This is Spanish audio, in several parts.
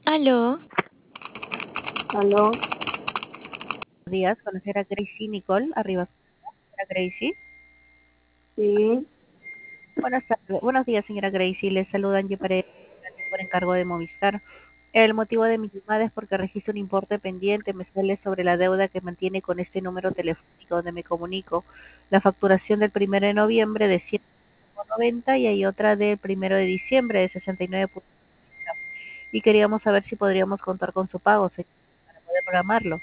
Aló, Aló, Días, conocer a Gracie Nicole, arriba, señora Gracie. sí, Buenos días, señora Gracie. Les saluda Angie Paredes por encargo de Movistar. El motivo de mi llamada es porque registro un importe pendiente, me sale sobre la deuda que mantiene con este número telefónico donde me comunico. La facturación del 1 de noviembre de 190 y hay otra del 1 de diciembre de 69. Y queríamos saber si podríamos contar con su pago, señora, para poder programarlo.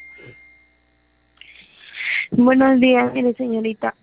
buenos días, mire señorita,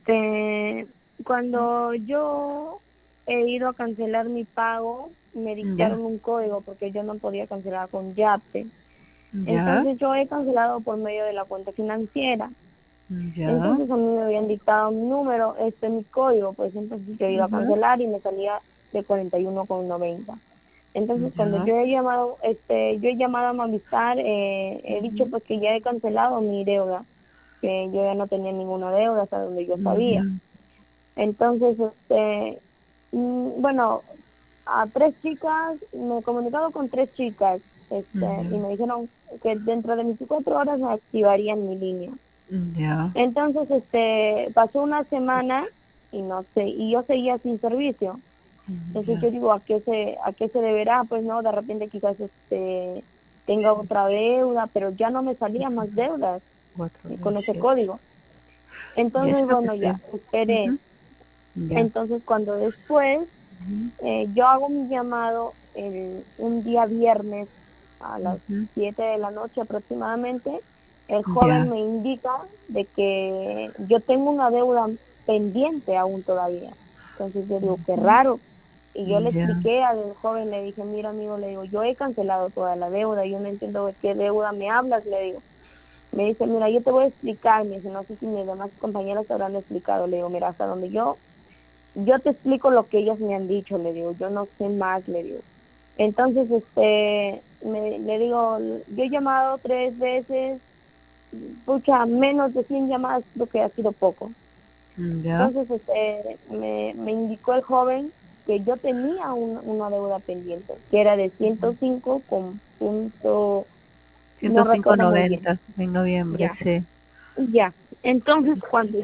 cuando yo he ido a cancelar mi pago, me Ya, dictaron un código porque yo no podía cancelar con Yape. ya, Entonces yo he cancelado por medio de la cuenta financiera. ya. Entonces a mí me habían dictado mi número, mi código, pues entonces yo iba a Ujú. cancelar y me salía de 41,90. Entonces cuando Ya. yo he llamado a Movistar, he dicho Ujú. pues que ya he cancelado mi deuda, que yo ya no tenía ninguna deuda hasta donde yo Ya. sabía. Entonces, bueno, a tres chicas, me he comunicado con tres chicas, Ya. y me dijeron que dentro de 24 horas me activarían mi línea. Ya. Entonces, pasó una semana y no sé, y yo seguía sin servicio. Entonces Ya. yo digo, a qué se deberá? Pues no, de repente quizás tenga otra deuda, pero ya no me salían más deudas Cuatro, con ese siete. código. Ya Entonces, es lo que bueno, ya, sé. esperé. Ujú. Ya. Entonces, cuando después Ujú. yo hago mi llamado un día viernes a las Ujú. 7 de la noche aproximadamente, el joven Ya. me indica de que yo tengo una deuda pendiente aún todavía. Entonces yo digo, qué Ujú. raro. Y yo le Ya. expliqué al joven, le dije, mira amigo, le digo, yo he cancelado toda la deuda, yo no entiendo de qué deuda me hablas, le digo. Me dice, mira, yo te voy a explicar, me dice, no sé si mis demás compañeras te habrán explicado, le digo, mira, hasta donde yo te explico lo que ellos me han dicho, le digo, yo no sé más, le digo. Entonces, le digo, yo he llamado tres veces, pucha, menos de 100 llamadas creo que ha sido poco. Ya. Entonces, me indicó el joven que yo tenía una deuda pendiente, que era de 105 con punto, no Ciento cinco recuerdo muy bien, noventa en noviembre, ya. sí. Ya, entonces cuando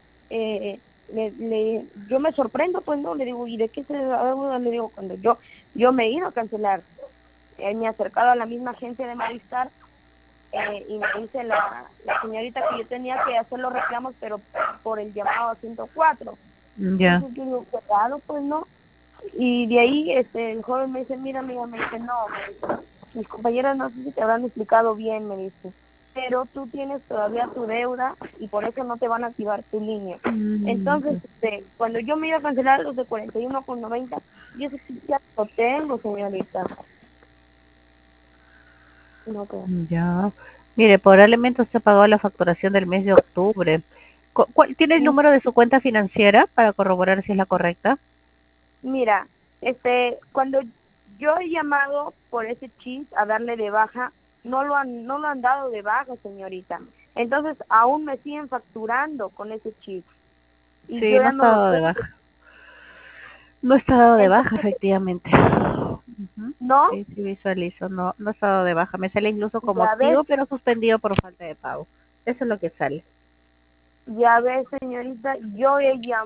yo me sorprendo, pues no, le digo, ¿y de qué se deuda? Le digo, cuando yo me he ido a cancelar, me he acercado a la misma agencia de Movistar, y me dice la señorita que yo tenía que hacer los reclamos, pero por el llamado a 104. Ya. Entonces yo digo, qué raro, pues no. Y de ahí el joven me dice, mira amiga, me dice, no, me dice, mis compañeras no sé si te habrán explicado bien, me dice, pero tú tienes todavía tu deuda y por eso no te van a activar tu línea. Entonces, cuando yo me iba a cancelar los de 41,90, yo sé que ya lo tengo, señorita. No, pues. Ya. Mire, probablemente usted pagó la facturación del mes de octubre. ¿Tiene el número de su cuenta financiera para corroborar si es la correcta? Mira, cuando yo he llamado por ese chip a darle de baja, no lo han dado de baja, señorita. Entonces, aún me siguen facturando con ese chip y Sí, yo no ya está no lo dado de puse. baja. No está dado de baja, Entonces, efectivamente. Ujú. no, Sí, sí visualizo. No, no está dado de baja. Me sale incluso como ya ves, activo, pero suspendido por falta de pago. Eso es lo que sale. ya ves, señorita, yo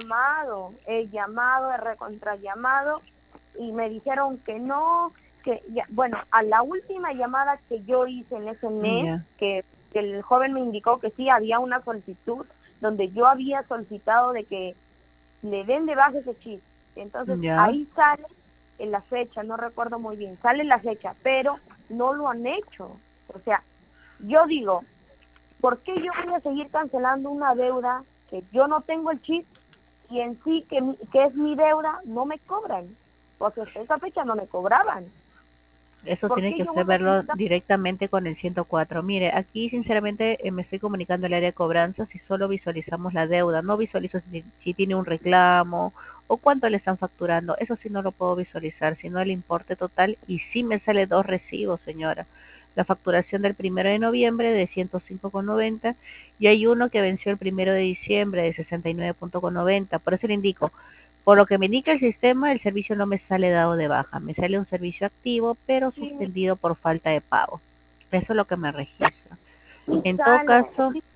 he recontrallamado y me dijeron que no, que ya, bueno, a la última llamada que yo hice en ese mes, Ya, que el joven me indicó que sí había una solicitud donde yo había solicitado de que le den de baja ese chip. Entonces ya. ahí sale en la fecha, no recuerdo muy bien, sale la fecha, pero no lo han hecho. O sea, yo digo, ¿por qué yo voy a seguir cancelando una deuda que yo no tengo el chip y en sí que es mi deuda no me cobran? Porque hasta esa fecha no me cobraban. Eso ¿Por tiene qué que yo usted voy a seguir verlo cancelando? directamente con el 104. Mire, aquí sinceramente me estoy comunicando al área de cobranzas y solo visualizamos la deuda. No visualizo si tiene un reclamo o cuánto le están facturando. Eso sí no lo puedo visualizar, sino el importe total. Y sí me sale dos recibos, señora. La facturación del 1 de noviembre de 105,90 y hay uno que venció el 1 de diciembre de 69,90. Por eso le indico, Por lo que me indica el sistema, el servicio no me sale dado de baja, me sale un servicio activo, pero Sí, suspendido por falta de pago. Eso es lo que me registra. En todo sale, caso, sí,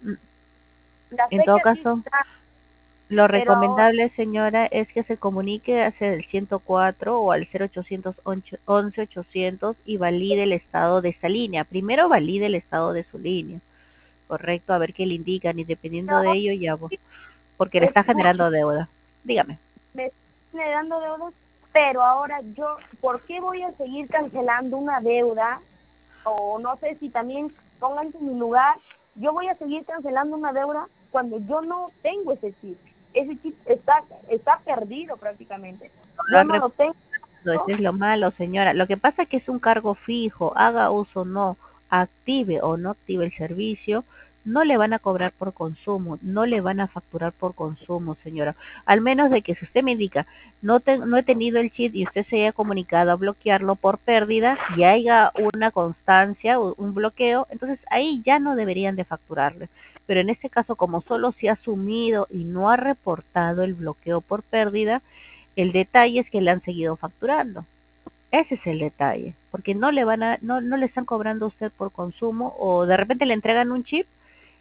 la en todo fecha sí caso, está, lo pero ahora recomendable, señora, es que se comunique hacia el 104 o al 0800 11 800 y valide el estado de esa línea. Primero valide el estado de su línea, correcto, a ver qué le indican y dependiendo de no, ello ya, sí, porque le está escucho, generando deuda. Dígame. me están dando deudas, pero ahora yo, ¿por qué voy a seguir cancelando una deuda? O no sé si también pónganse en mi lugar, yo voy a seguir cancelando una deuda cuando yo no tengo ese chip. Ese chip está perdido prácticamente. No lo Yo han no lo tengo. Eso es lo malo, señora. Lo que pasa es que es un cargo fijo, haga uso o no, active o no active el servicio, no le van a cobrar por consumo, no le van a facturar por consumo, señora. Al menos de que si usted me indica, no he tenido el chip y usted se haya comunicado a bloquearlo por pérdida y haya una constancia o un bloqueo, entonces ahí ya no deberían de facturarle. Pero en este caso, como solo se ha asumido y no ha reportado el bloqueo por pérdida, el detalle es que le han seguido facturando. Ese es el detalle, porque no le están cobrando a usted por consumo o de repente le entregan un chip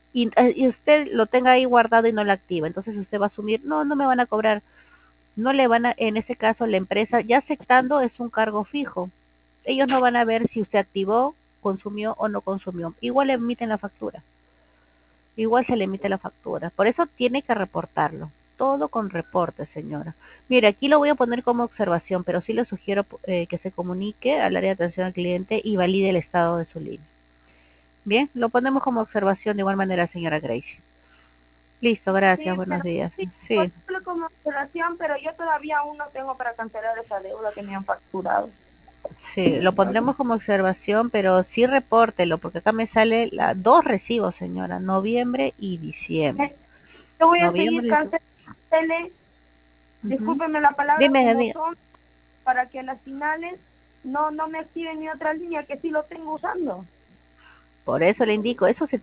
y usted lo tenga ahí guardado y no lo activa. Entonces usted va a asumir, no me van a cobrar, no le van a, en ese caso la empresa ya aceptando es un cargo fijo. Ellos no van a ver si usted activó, consumió o no consumió. Igual le emiten la factura. Igual se le emite la factura. Por eso tiene que reportarlo. Todo con reporte, señora. Mire, aquí lo voy a poner como observación, pero sí le sugiero que se comunique al área de atención al cliente y valide el estado de su línea. Bien, lo ponemos como observación de igual manera, señora Gracie. Listo, gracias, Sí, buenos pero días. sí, Sí, ponlo como observación, pero yo todavía aún no tengo para cancelar esa deuda que me han facturado. sí, lo pondremos como observación, pero sí repórtelo, porque acá me sale dos recibos, señora, noviembre y diciembre. Yo voy a seguir Noviembre y diciembre. cancelando, Ujú. discúlpeme la palabra, Dime, como son, para que a las finales no me activen ni otra línea que sí lo tengo usando. por eso le indico, eso se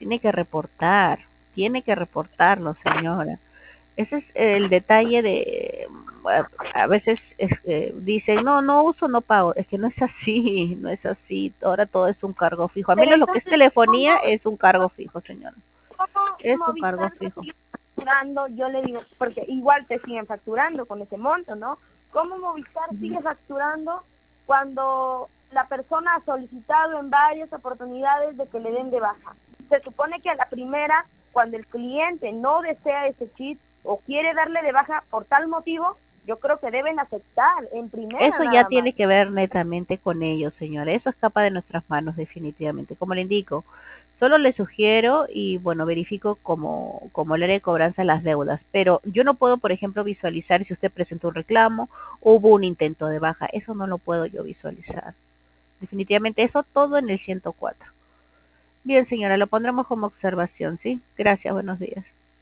tiene que reportarlo, señora. Ese es el detalle de, a veces dicen, no uso, no pago. Es que no es así, no es así. Ahora todo es un cargo fijo. A Pero menos lo que es entonces, telefonía es un cargo fijo, señora. ¿cómo Es un cargo Movistar me fijo. sigue facturando? Yo le digo, porque igual te siguen facturando con ese monto, ¿no? ¿Cómo Movistar sigue facturando cuando la persona ha solicitado en varias oportunidades de que le den de baja? Se supone que a la primera, cuando el cliente no desea ese chip o quiere darle de baja por tal motivo, yo creo que deben aceptar en primera Eso ya nada más. tiene que ver netamente con ellos, señora. Eso escapa de nuestras manos, definitivamente. Como le indico, solo le sugiero y, bueno, verifico como el área de cobranza las deudas. Pero yo no puedo, por ejemplo, visualizar si usted presentó un reclamo o hubo un intento de baja. Eso no lo puedo yo visualizar. Definitivamente eso todo en el 104. Bien, señora, lo pondremos como observación, ¿sí? Gracias, buenos días.